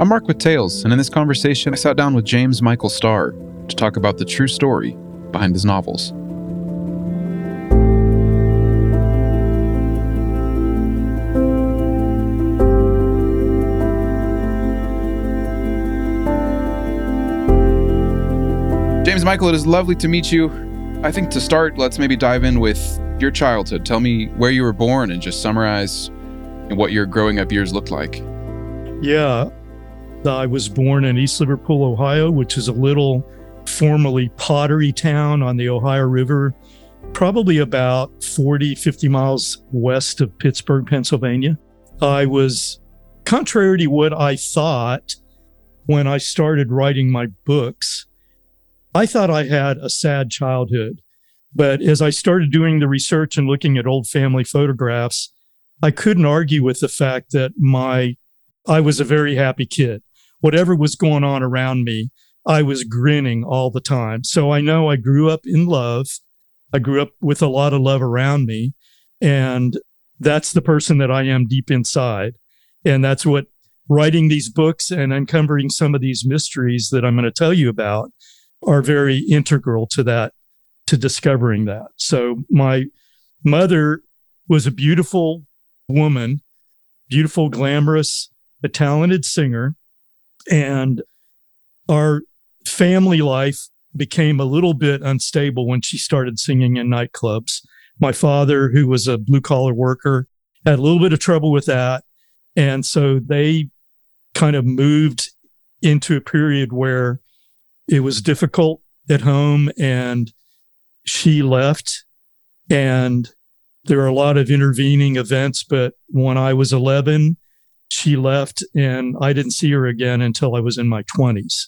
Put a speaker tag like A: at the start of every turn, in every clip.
A: I'm Mark with Tales, and in this conversation, I sat down with James Michael Starr to talk about the true story behind his novels. James Michael, it is lovely to meet you. I think to start, let's maybe dive in with your childhood. Tell me where you were born and just summarize what your growing up years looked like.
B: Yeah, I was born in East Liverpool, Ohio, which is a little formerly pottery town on the Ohio River, probably about 50 miles west of Pittsburgh, Pennsylvania. I was, contrary to what I thought when I started writing my books, I thought I had a sad childhood. But as I started doing the research and looking at old family photographs, I couldn't argue with the fact that I was a very happy kid. Whatever was going on around me, I was grinning all the time. So I know I grew up in love. I grew up with a lot of love around me. And that's the person that I am deep inside. And that's what writing these books and uncovering some of these mysteries that I'm going to tell you about are very integral to that, to discovering that. So my mother was a beautiful woman, beautiful, glamorous, a talented singer. And our family life became a little bit unstable when she started singing in nightclubs. My father, who was a blue-collar worker, had a little bit of trouble with that. And so they kind of moved into a period where it was difficult at home, and she left. And there were a lot of intervening events, but when I was 11, she left, and I didn't see her again until I was in my 20s.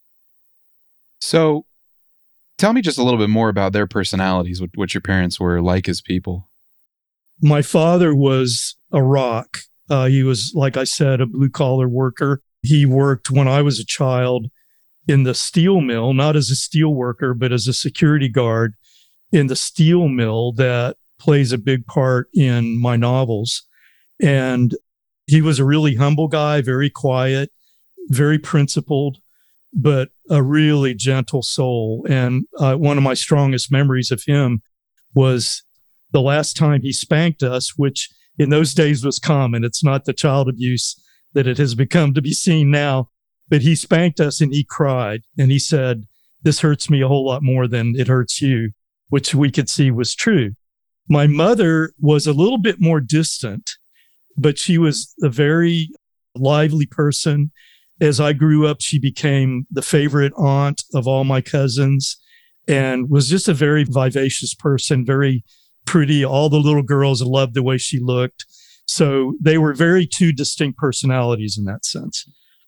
A: So tell me just a little bit more about their personalities, what your parents were like as people.
B: My father was a rock. He was, like I said, a blue-collar worker. He worked when I was a child in the steel mill, not as a steel worker, but as a security guard in the steel mill that plays a big part in my novels. And he was a really humble guy, very quiet, very principled, but a really gentle soul. And one of my strongest memories of him was the last time he spanked us, which in those days was common. It's not the child abuse that it has become to be seen now, but he spanked us and he cried. And he said, "This hurts me a whole lot more than it hurts you," which we could see was true. My mother was a little bit more distant, but she was a very lively person. As I grew up, she became the favorite aunt of all my cousins and was just a very vivacious person, very pretty. All the little girls loved the way she looked. So they were very two distinct personalities in that sense.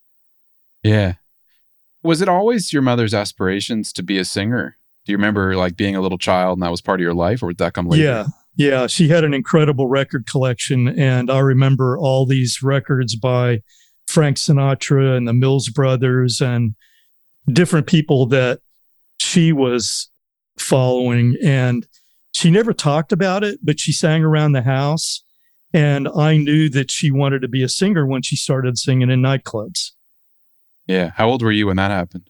A: Yeah. Was it always your mother's aspirations to be a singer? Do you remember like being a little child and that was part of your life, or did that come later?
B: Yeah. She had an incredible record collection. And I remember all these records by Frank Sinatra and the Mills Brothers and different people that she was following. And she never talked about it, but she sang around the house. And I knew that she wanted to be a singer when she started singing in nightclubs.
A: Yeah. How old were you when that happened?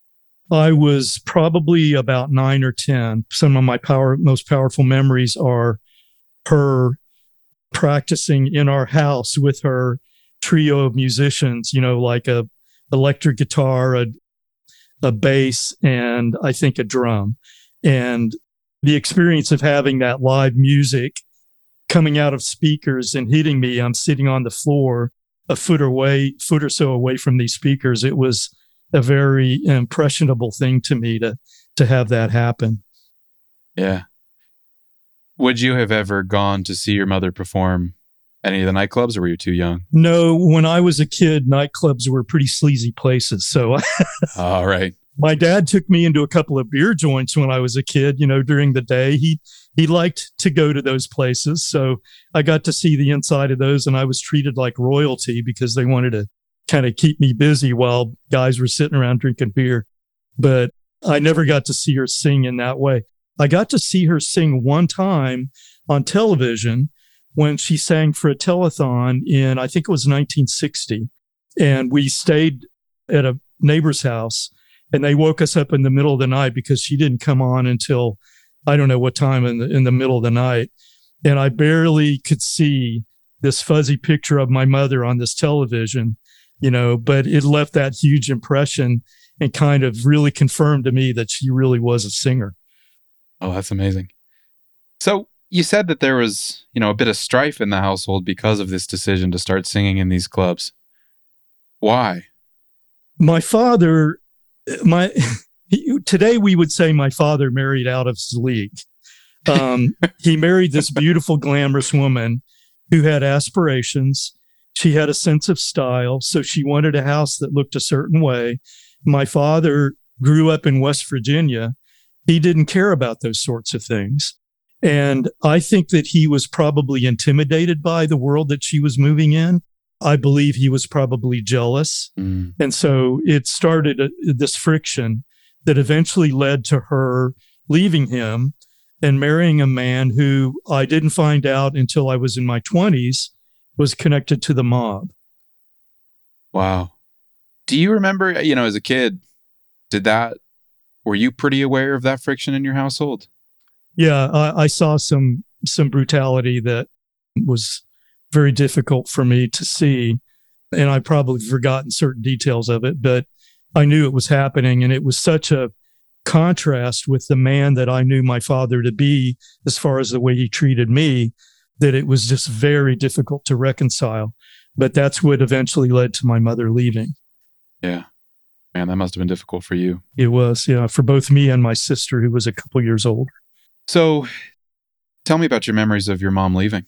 B: I was probably about 9 or 10. Some of my most powerful memories are her practicing in our house with her trio of musicians, like a electric guitar, a bass, and I think a drum. And the experience of having that live music coming out of speakers and hitting me, I'm sitting on the floor a foot or so away from these speakers. It was a very impressionable thing to me to have that happen.
A: Yeah. Would you have ever gone to see your mother perform any of the nightclubs, or were you too young?
B: No, when I was a kid, nightclubs were pretty sleazy places. So
A: all right.
B: My dad took me into a couple of beer joints when I was a kid, during the day. He liked to go to those places. So I got to see the inside of those, and I was treated like royalty because they wanted to kind of keep me busy while guys were sitting around drinking beer. But I never got to see her sing in that way. I got to see her sing one time on television when she sang for a telethon in, I think it was 1960. And we stayed at a neighbor's house, and they woke us up in the middle of the night because she didn't come on until I don't know what time in the middle of the night. And I barely could see this fuzzy picture of my mother on this television, but it left that huge impression and kind of really confirmed to me that she really was a singer.
A: Oh, that's amazing. So you said that there was, a bit of strife in the household because of this decision to start singing in these clubs. Why?
B: My father, today we would say my father married out of his league. He married this beautiful, glamorous woman who had aspirations. She had a sense of style, so she wanted a house that looked a certain way. My father grew up in West Virginia. He didn't care about those sorts of things. And I think that he was probably intimidated by the world that she was moving in. I believe he was probably jealous. And so it started this friction that eventually led to her leaving him and marrying a man who I didn't find out until I was in my 20s was connected to the mob.
A: Wow. Do you remember, as a kid, were you pretty aware of that friction in your household?
B: Yeah, I saw some brutality that was very difficult for me to see. And I've probably forgotten certain details of it, but I knew it was happening. And it was such a contrast with the man that I knew my father to be, as far as the way he treated me, that it was just very difficult to reconcile. But that's what eventually led to my mother leaving.
A: Yeah. Man, that must have been difficult for you.
B: It was, yeah, for both me and my sister, who was a couple years older.
A: So tell me about your memories of your mom leaving.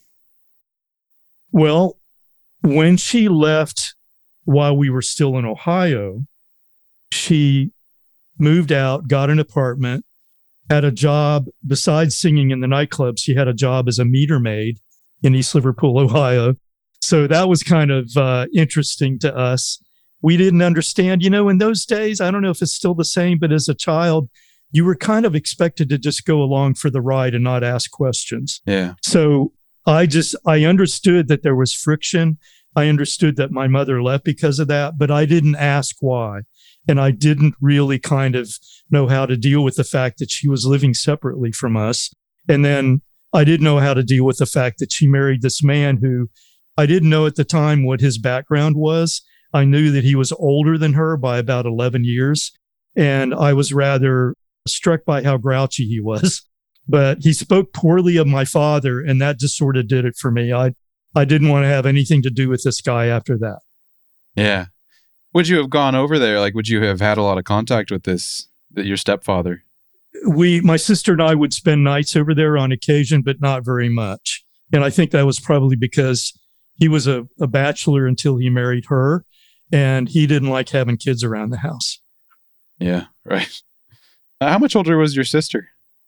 B: Well, when she left while we were still in Ohio, she moved out, got an apartment, had a job. Besides singing in the nightclub, she had a job as a meter maid in East Liverpool, Ohio. So that was kind of interesting to us. We didn't understand, in those days, I don't know if it's still the same, but as a child, you were kind of expected to just go along for the ride and not ask questions.
A: Yeah.
B: So I understood that there was friction. I understood that my mother left because of that, but I didn't ask why. And I didn't really kind of know how to deal with the fact that she was living separately from us. And then I didn't know how to deal with the fact that she married this man who I didn't know at the time what his background was. I knew that he was older than her by about 11 years. And I was rather struck by how grouchy he was. But he spoke poorly of my father, and that just sort of did it for me. I didn't want to have anything to do with this guy after that.
A: Yeah. Would you have gone over there? Would you have had a lot of contact with your stepfather?
B: My sister and I would spend nights over there on occasion, but not very much. And I think that was probably because he was a bachelor until he married her, and he didn't like having kids around the house.
A: Yeah, right. How much older was your sister?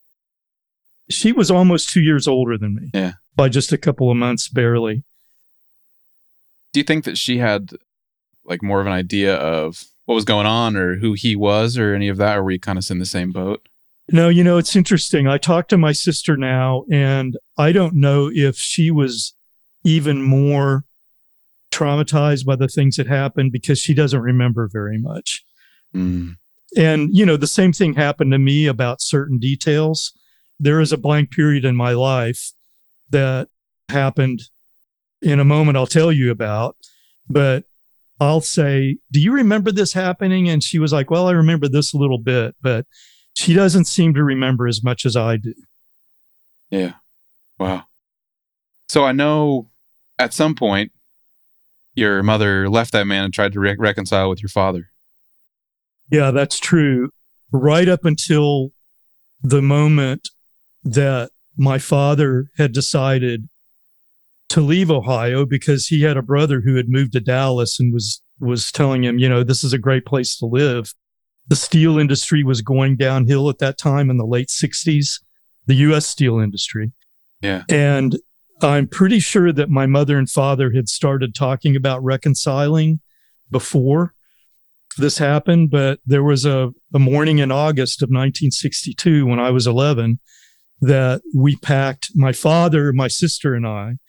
B: She was almost 2 years older than me.
A: Yeah.
B: By just a couple of months, barely.
A: Do you think that she had more of an idea of what was going on or who he was or any of that? Or were you kind of in the same boat?
B: No, it's interesting. I talk to my sister now, and I don't know if she was even more traumatized by the things that happened because she doesn't remember very much.
A: Mm.
B: And, the same thing happened to me about certain details. There is a blank period in my life that happened in a moment I'll tell you about, but I'll say, do you remember this happening? And she was like, well, I remember this a little bit, but she doesn't seem to remember as much as I do.
A: Yeah. Wow. So I know at some point your mother left that man and tried to reconcile with your father.
B: Yeah, that's true. Right up until the moment that my father had decided to leave Ohio because he had a brother who had moved to Dallas and was telling him, this is a great place to live. The steel industry was going downhill at that time in the late 60s, the U.S. steel industry.
A: Yeah.
B: And I'm pretty sure that my mother and father had started talking about reconciling before this happened, but there was a morning in August of 1962 when I was 11 that we packed, my father, my sister, and I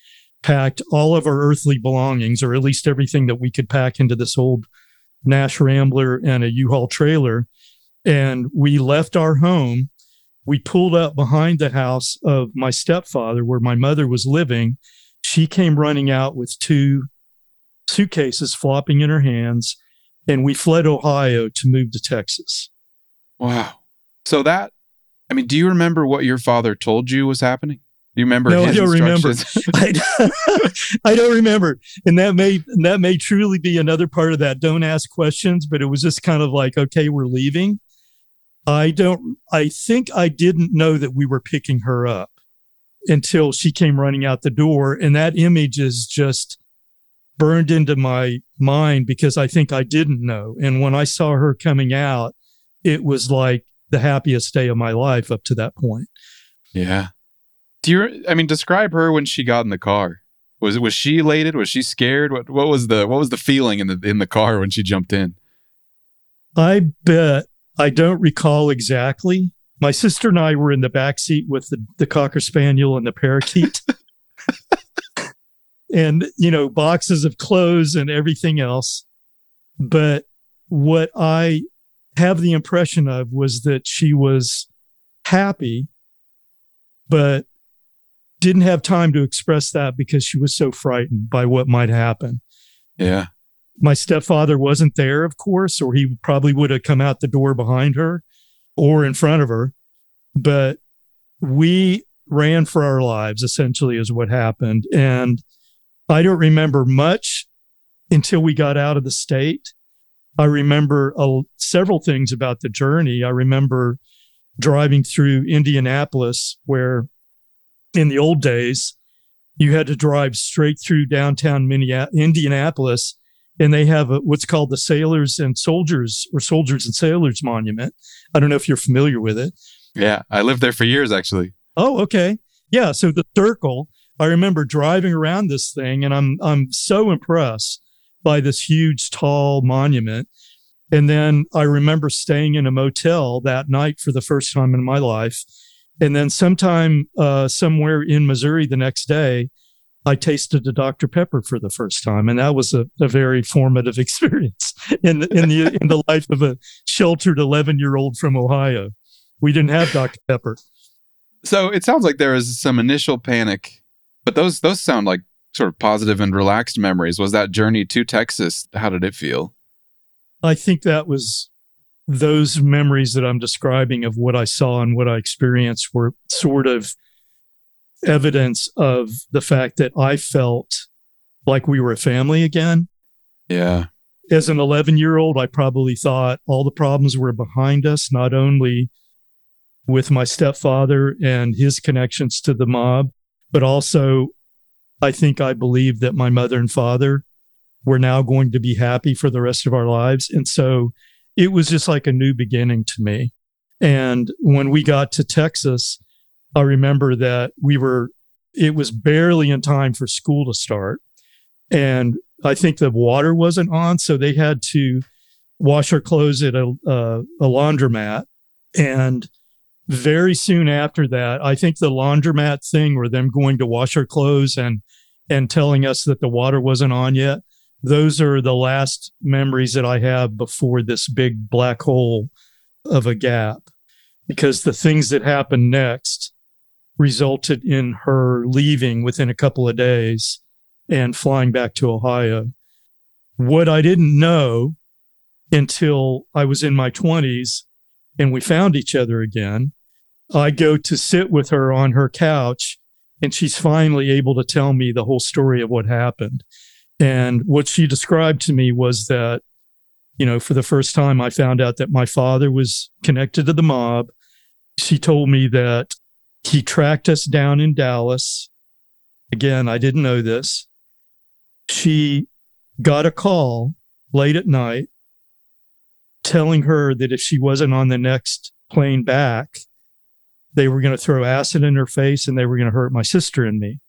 B: packed all of our earthly belongings, or at least everything that we could pack into this old Nash Rambler and a U-Haul trailer. And we left our home. We pulled up behind the house of my stepfather where my mother was living. She came running out with 2 suitcases flopping in her hands, and we fled Ohio to move to Texas.
A: Wow. So do you remember what your father told you was happening? Do you remember
B: No,
A: his
B: I don't remember.
A: instructions?
B: I don't remember. And that may truly be another part of that don't ask questions, but it was just kind of like, okay, we're leaving. I think I didn't know that we were picking her up until she came running out the door. And that image is just burned into my mind because I think I didn't know. And when I saw her coming out, it was like the happiest day of my life up to that point.
A: Yeah. Describe her when she got in the car. Was she elated? Was she scared? What was the feeling in the car when she jumped in?
B: I bet I don't recall exactly. My sister and I were in the back seat with the Cocker Spaniel and the parakeet. And, boxes of clothes and everything else. But what I have the impression of was that she was happy, but didn't have time to express that because she was so frightened by what might happen.
A: Yeah.
B: My stepfather wasn't there, of course, or he probably would have come out the door behind her or in front of her. But we ran for our lives, essentially, is what happened. And I don't remember much until we got out of the state. I remember several things about the journey. I remember driving through Indianapolis, where in the old days, you had to drive straight through downtown Indianapolis, and they have what's called the Sailors and Soldiers Monument. I don't know if you're familiar with it.
A: Yeah, I lived there for years, actually.
B: Oh, okay. Yeah, so the circle, I remember driving around this thing, and I'm so impressed by this huge, tall monument. And then I remember staying in a motel that night for the first time in my life. And then sometime somewhere in Missouri the next day, I tasted a Dr. Pepper for the first time, and that was a very formative experience in the life of a sheltered 11-year-old from Ohio. We didn't have Dr. Pepper.
A: So it sounds like there was some initial panic, but those sound like sort of positive and relaxed memories. Was that journey to Texas? How did it feel?
B: I think that was those memories that I'm describing of what I saw and what I experienced were sort of evidence of the fact that I felt like we were a family again.
A: Yeah.
B: As an 11-year-old, I probably thought all the problems were behind us, not only with my stepfather and his connections to the mob, but also I think I believed that my mother and father were now going to be happy for the rest of our lives. And so it was just like a new beginning to me. And when we got to Texas, I remember that it was barely in time for school to start. And I think the water wasn't on, so they had to wash our clothes at a laundromat. And very soon after that, I think the laundromat thing, or them going to wash our clothes and telling us that the water wasn't on yet, those are the last memories that I have before this big black hole of a gap. Because the things that happened next resulted in her leaving within a couple of days and flying back to Ohio. What I didn't know until I was in my 20s and we found each other again, I go to sit with her on her couch, and she's finally able to tell me the whole story of what happened. And what she described to me was that, for the first time, I found out that my father was connected to the mob. She told me that he tracked us down in Dallas. Again, I didn't know this. She got a call late at night telling her that if she wasn't on the next plane back, they were going to throw acid in her face and they were going to hurt my sister and me.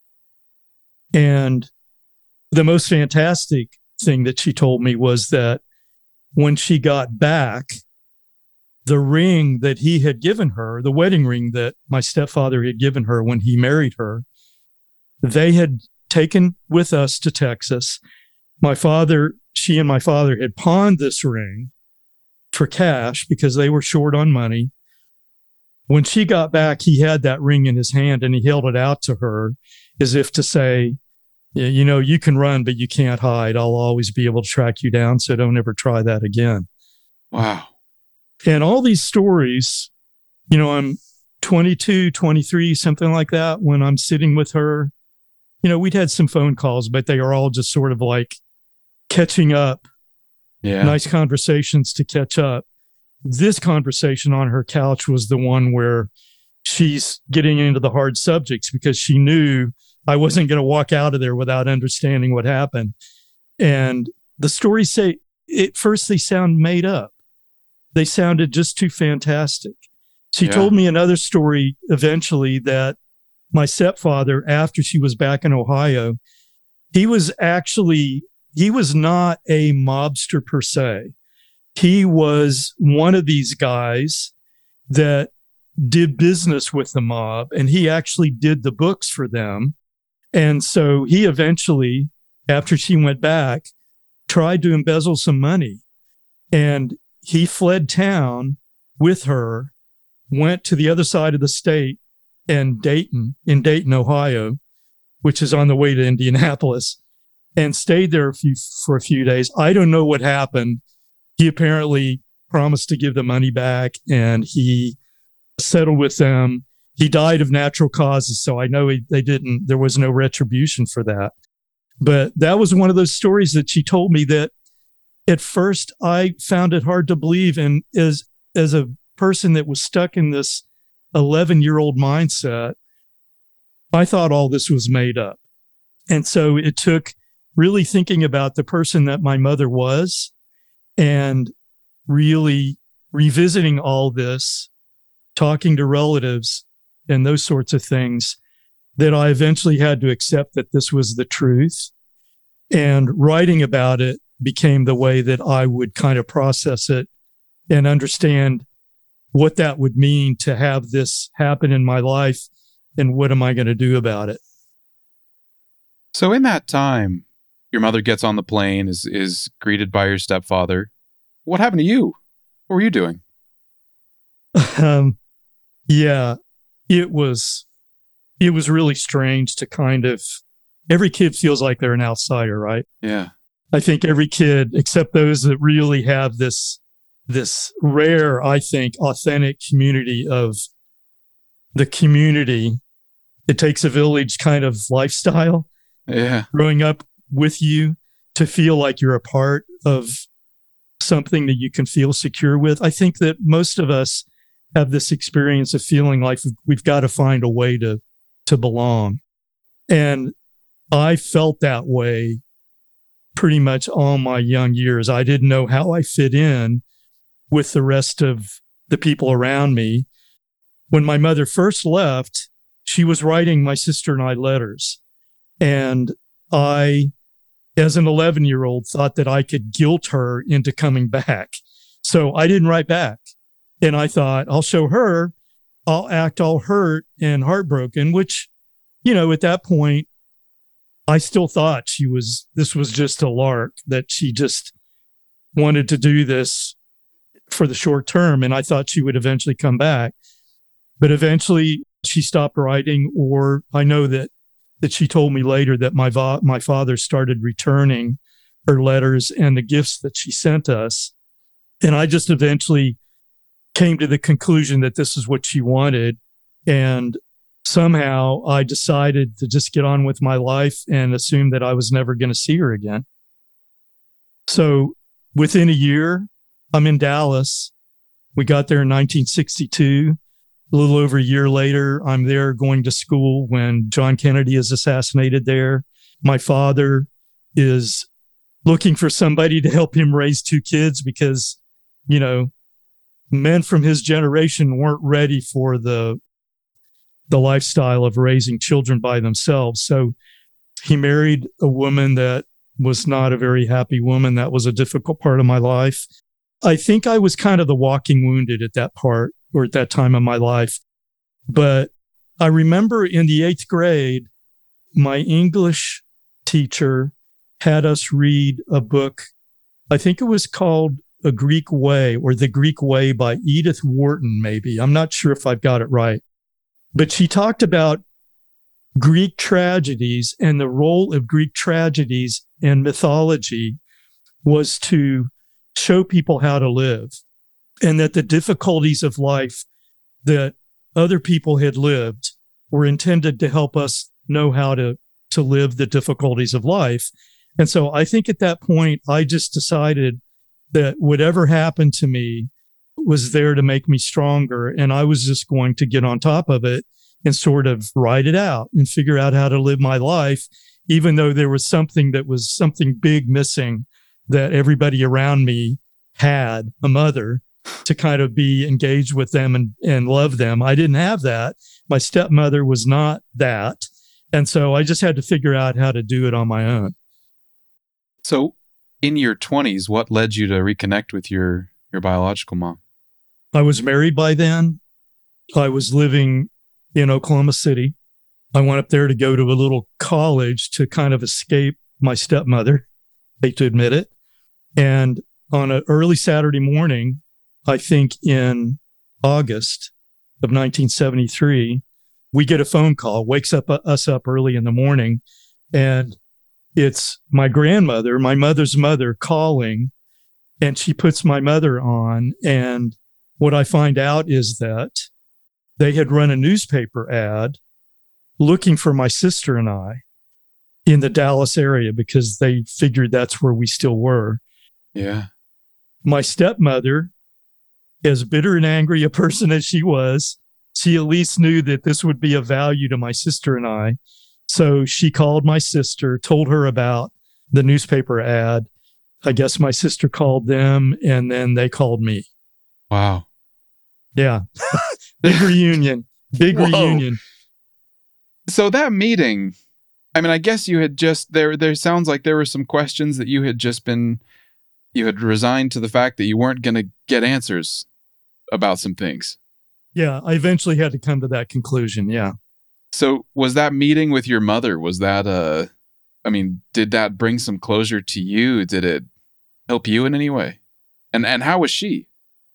B: And the most fantastic thing that she told me was that when she got back, the ring that he had given her, the wedding ring that my stepfather had given her when he married her, they had taken with us to Texas. She and my father had pawned this ring for cash because they were short on money. When she got back, he had that ring in his hand and he held it out to her as if to say, you know, you can run, but you can't hide. I'll always be able to track you down, so don't ever try that again.
A: Wow.
B: And all these stories, you know, I'm 22, 23, something like that, when I'm sitting with her. You know, we'd had some phone calls, but they are all just sort of like catching up.
A: Yeah.
B: Nice conversations to catch up. This conversation on her couch was the one where she's getting into the hard subjects because she knew I wasn't going to walk out of there without understanding what happened. And the stories say, at first they sound made up. They sounded just too fantastic. She told me another story eventually that my stepfather, after she was back in Ohio, he was not a mobster per se. He was one of these guys that did business with the mob, and he actually did the books for them. And so he eventually, after she went back, tried to embezzle some money. And he fled town with her, went to the other side of the state in Dayton, Ohio, which is on the way to Indianapolis, and stayed there for a few days. I don't know what happened. He apparently promised to give the money back, and he settled with them. He died of natural causes, so I know there was no retribution for that. But that was one of those stories that she told me that at first I found it hard to believe. And as a person that was stuck in this 11-year-old mindset, I thought all this was made up. And so it took really thinking about the person that my mother was and really revisiting all this, talking to relatives and those sorts of things, that I eventually had to accept that this was the truth. And writing about it became the way that I would kind of process it and understand what that would mean to have this happen in my life and what am I going to do about it.
A: So in that time, your mother gets on the plane, is greeted by your stepfather. What happened to you? What were you doing?
B: Yeah, it was really strange to kind of, every kid feels like they're an outsider, right?
A: Yeah.
B: I think every kid, except those that really have this rare, I think, authentic community of the community. It takes a village kind of lifestyle.
A: Yeah.
B: Growing up with you to feel like you're a part of something that you can feel secure with. I think that most of us have this experience of feeling like we've got to find a way to belong. And I felt that way pretty much all my young years. I didn't know how I fit in with the rest of the people around me. When my mother first left, she was writing my sister and I letters. And I, as an 11-year-old, thought that I could guilt her into coming back. So I didn't write back. And I thought, I'll show her, I'll act all hurt and heartbroken, which, you know, at that point, I still thought this was just a lark, that she just wanted to do this for the short term. And I thought she would eventually come back. But eventually she stopped writing, or I know that she told me later that my father started returning her letters and the gifts that she sent us. And I just eventually came to the conclusion that this is what she wanted. And somehow I decided to just get on with my life and assume that I was never going to see her again. So within a year, I'm in Dallas. We got there in 1962. A little over a year later, I'm there going to school when John Kennedy is assassinated there. My father is looking for somebody to help him raise two kids because, you know, men from his generation weren't ready for the lifestyle of raising children by themselves. So he married a woman that was not a very happy woman. That was a difficult part of my life. I think I was kind of the walking wounded at that part, or at that time of my life. But I remember in the 8th grade, my English teacher had us read a book. I think it was called A Greek Way or The Greek Way by Edith Wharton, maybe. I'm not sure if I've got it right. But she talked about Greek tragedies, and the role of Greek tragedies and mythology was to show people how to live, and that the difficulties of life that other people had lived were intended to help us know how to live the difficulties of life. And so I think at that point, I just decided that whatever happened to me was there to make me stronger. And I was just going to get on top of it and sort of ride it out and figure out how to live my life, even though there was something big missing that everybody around me had, a mother to kind of be engaged with them and love them. I didn't have that. My stepmother was not that. And so I just had to figure out how to do it on my own.
A: So in your 20s, what led you to reconnect with your biological mom?
B: I was married by then. I was living in Oklahoma City. I went up there to go to a little college to kind of escape my stepmother. Hate to admit it. And on an early Saturday morning, I think in August of 1973, we get a phone call, wakes us up early in the morning, and it's my grandmother, my mother's mother, calling, and she puts my mother on. And what I find out is that they had run a newspaper ad looking for my sister and I in the Dallas area because they figured that's where we still were.
A: Yeah.
B: My stepmother, as bitter and angry a person as she was, she at least knew that this would be of value to my sister and I. So she called my sister, told her about the newspaper ad. I guess my sister called them, and then they called me.
A: Wow.
B: Yeah. Big reunion. Big
A: Whoa.
B: reunion.
A: So that meeting, I mean, I guess you had just, there sounds like there were some questions that you had resigned to the fact that you weren't going to get answers about some things.
B: Yeah, I eventually had to come to that conclusion. Yeah.
A: So was that meeting with your mother, was that did that bring some closure to you? Did it help you in any way? And how was she?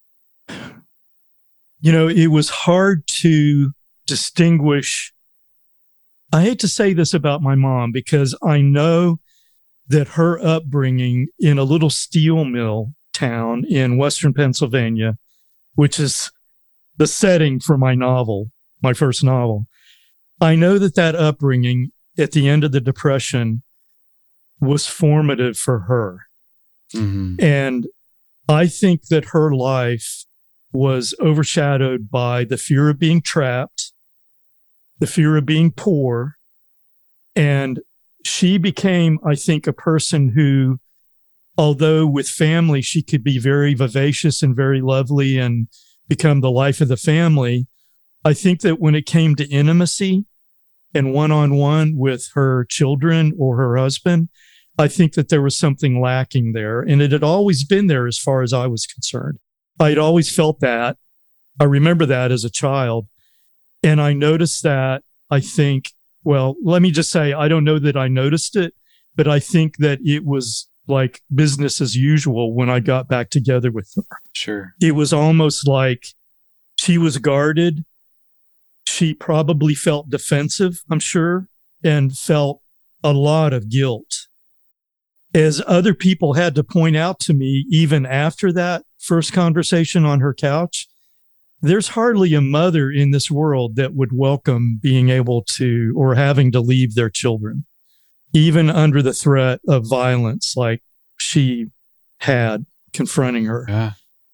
B: You know, it was hard to distinguish. I hate to say this about my mom because I know that her upbringing in a little steel mill town in Western Pennsylvania, which is the setting for my novel, my first novel, I know that upbringing at the end of the Depression was formative for her.
A: Mm-hmm.
B: And I think that her life was overshadowed by the fear of being trapped, the fear of being poor. And she became, I think, a person who, although with family, she could be very vivacious and very lovely and become the life of the family. I think that when it came to intimacy and one-on-one with her children or her husband, I think that there was something lacking there. And it had always been there as far as I was concerned. I'd always felt that. I remember that as a child. And I noticed that, I think, well, let me just say, I don't know that I noticed it, but I think that it was like business as usual when I got back together with her.
A: Sure.
B: It was almost like she was guarded. She probably felt defensive, I'm sure, and felt a lot of guilt. As other people had to point out to me, even after that first conversation on her couch, there's hardly a mother in this world that would welcome being able to or having to leave their children, even under the threat of violence like she had confronting her.
A: Yeah.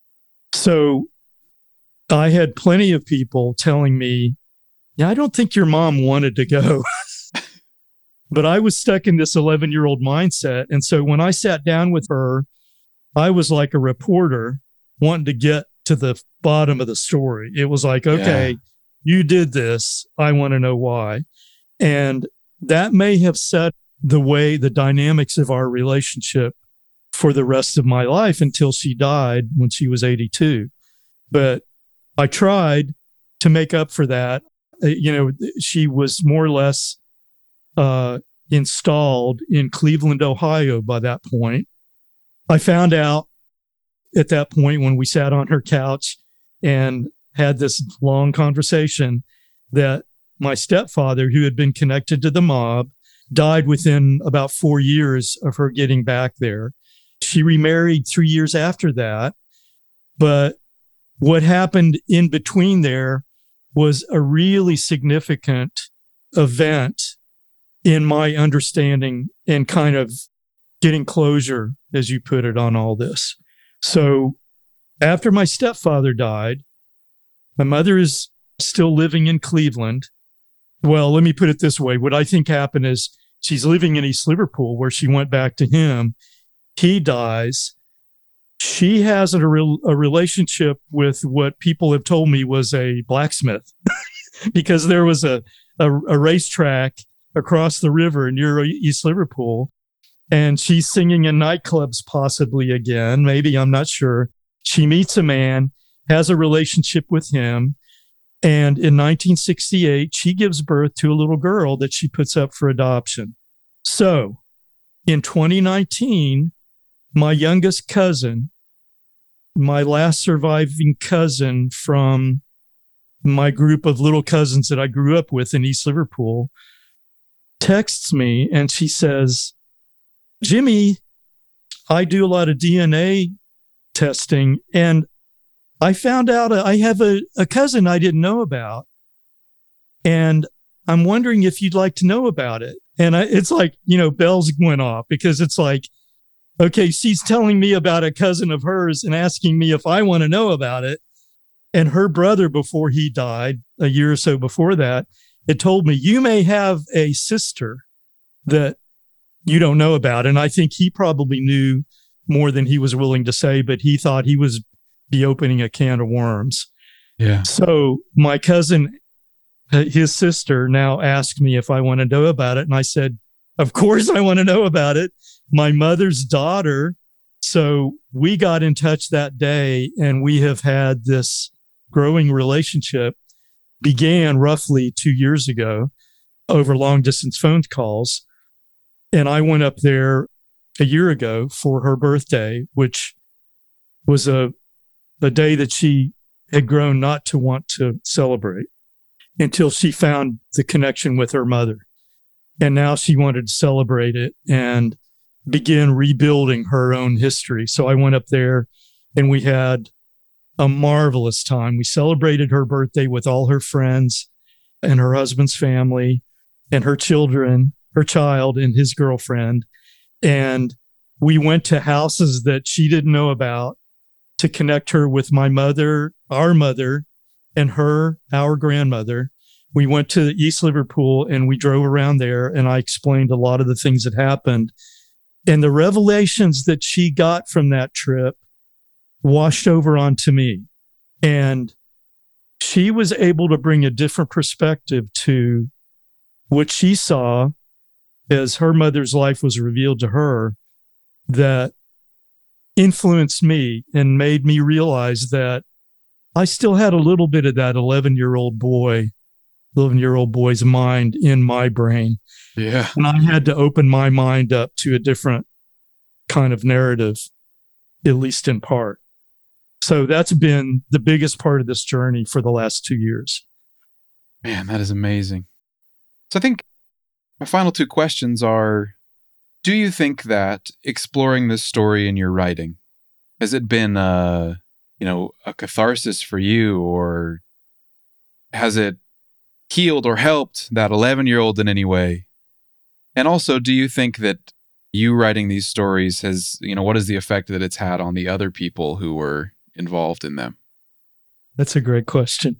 B: So I had plenty of people telling me, yeah, I don't think your mom wanted to go. But I was stuck in this 11-year-old mindset. And so when I sat down with her, I was like a reporter wanting to get to the bottom of the story. It was like, okay, you did this. I want to know why. And that may have set the dynamics of our relationship for the rest of my life until she died when she was 82. But I tried to make up for that. You know, she was more or less installed in Cleveland, Ohio by that point. I found out at that point when we sat on her couch and had this long conversation that my stepfather, who had been connected to the mob, died within about 4 years of her getting back there. She remarried 3 years after that. But what happened in between there was a really significant event in my understanding and kind of getting closure, as you put it, on all this. So after my stepfather died, my mother is still living in Cleveland. Well, let me put it this way. What I think happened is she's living in East Liverpool, where she went back to him. He dies. She has a relationship with what people have told me was a blacksmith because there was a racetrack across the river near East Liverpool. And she's singing in nightclubs possibly again. Maybe, I'm not sure. She meets a man, has a relationship with him. And in 1968, she gives birth to a little girl that she puts up for adoption. So in 2019, my youngest cousin, my last surviving cousin from my group of little cousins that I grew up with in East Liverpool, texts me and she says, Jimmy, I do a lot of DNA testing and I found out I have a cousin I didn't know about. And I'm wondering if you'd like to know about it. And it's like, bells went off because it's like, okay, she's telling me about a cousin of hers and asking me if I want to know about it. And her brother, before he died, a year or so before that, it told me, you may have a sister that you don't know about. And I think he probably knew more than he was willing to say, but he thought he was be opening a can of worms.
A: Yeah.
B: So my cousin, his sister, now asked me if I want to know about it. And I said, of course I want to know about it. My mother's daughter. So we got in touch that day and we have had this growing relationship, began roughly 2 years ago over long distance phone calls. And I went up there a year ago for her birthday, which was a day that she had grown not to want to celebrate until she found the connection with her mother. And now she wanted to celebrate it and begin rebuilding her own history. So I went up there and we had a marvelous time. We celebrated her birthday with all her friends and her husband's family and her children, her child and his girlfriend. And we went to houses that she didn't know about to connect her with my mother, our mother, and our grandmother. We went to East Liverpool and we drove around there and I explained a lot of the things that happened. And the revelations that she got from that trip washed over onto me. And she was able to bring a different perspective to what she saw as her mother's life was revealed to her that influenced me and made me realize that I still had a little bit of that 11-year-old boy's mind in my brain.
A: Yeah.
B: And I had to open my mind up to a different kind of narrative, at least in part. So that's been the biggest part of this journey for the last 2 years.
A: Man, that is amazing. So I think my final two questions are, do you think that exploring this story in your writing, has it been a catharsis for you, or has it healed or helped that 11-year-old in any way? And also, do you think that you writing these stories has, what is the effect that it's had on the other people who were involved in them?
B: That's a great question.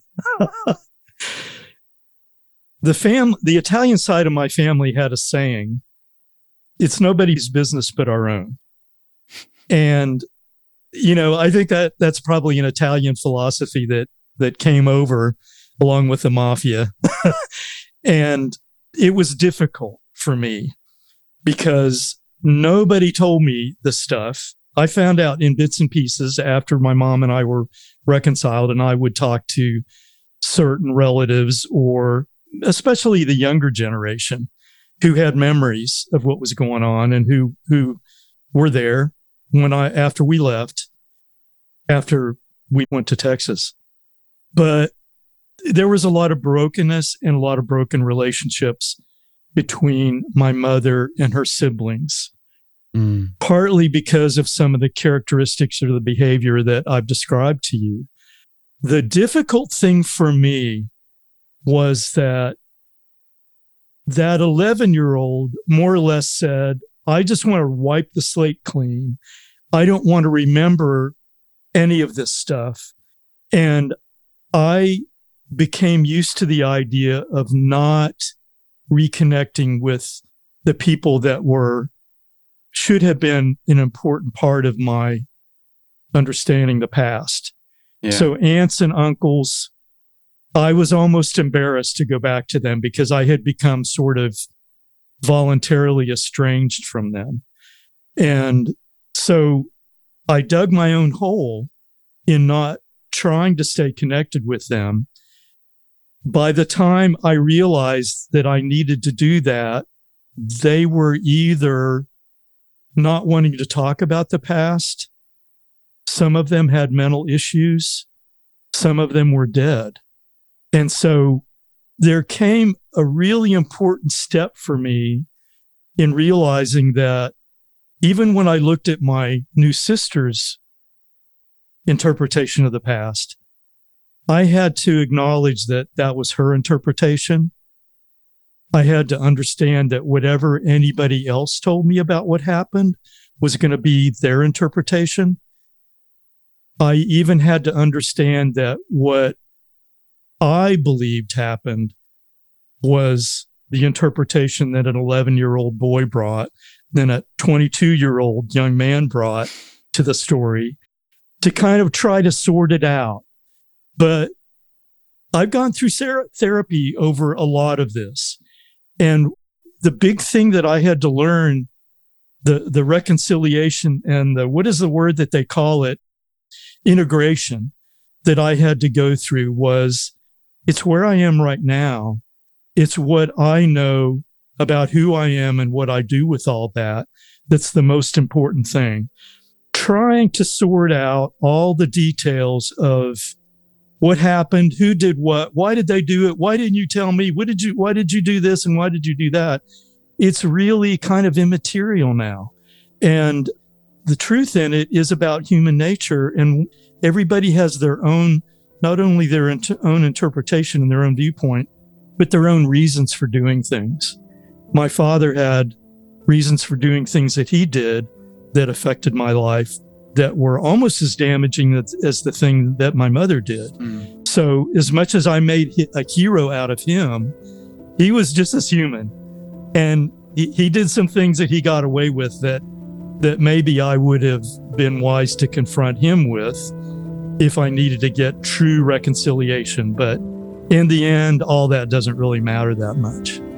B: The Italian side of my family had a saying, it's nobody's business but our own. And, I think that's probably an Italian philosophy that came over along with the mafia. And it was difficult for me because nobody told me the stuff. I found out in bits and pieces after my mom and I were reconciled, and I would talk to certain relatives, or especially the younger generation. who had memories of what was going on and who were there after we left, after we went to Texas. But there was a lot of brokenness and a lot of broken relationships between my mother and her siblings, partly because of some of the characteristics or the behavior that I've described to you. The difficult thing for me was that 11-year-old more or less said, I just want to wipe the slate clean. I don't want to remember any of this stuff. And I became used to the idea of not reconnecting with the people that should have been an important part of my understanding the past. Yeah. So aunts and uncles, I was almost embarrassed to go back to them because I had become sort of voluntarily estranged from them. And so I dug my own hole in not trying to stay connected with them. By the time I realized that I needed to do that, they were either not wanting to talk about the past. Some of them had mental issues. Some of them were dead. And so there came a really important step for me in realizing that even when I looked at my new sister's interpretation of the past, I had to acknowledge that that was her interpretation. I had to understand that whatever anybody else told me about what happened was going to be their interpretation. I even had to understand that what I believed happened was the interpretation that an 11-year-old boy brought, then a 22-year-old young man brought to the story, to kind of try to sort it out. But I've gone through therapy over a lot of this. And the big thing that I had to learn, the reconciliation and what is the word that they call it? Integration that I had to go through was, it's where I am right now. It's what I know about who I am and what I do with all that. That's the most important thing. Trying to sort out all the details of what happened, who did what, why did they do it, why didn't you tell me, why did you do this and why did you do that? It's really kind of immaterial now. And the truth in it is about human nature, and everybody has their own, not only their own interpretation and their own viewpoint, but their own reasons for doing things. My father had reasons for doing things that he did that affected my life that were almost as damaging as the thing that my mother did. So as much as I made a hero out of him, he was just as human. And he did some things that he got away with that maybe I would have been wise to confront him with if I needed to get true reconciliation. But in the end, all that doesn't really matter that much.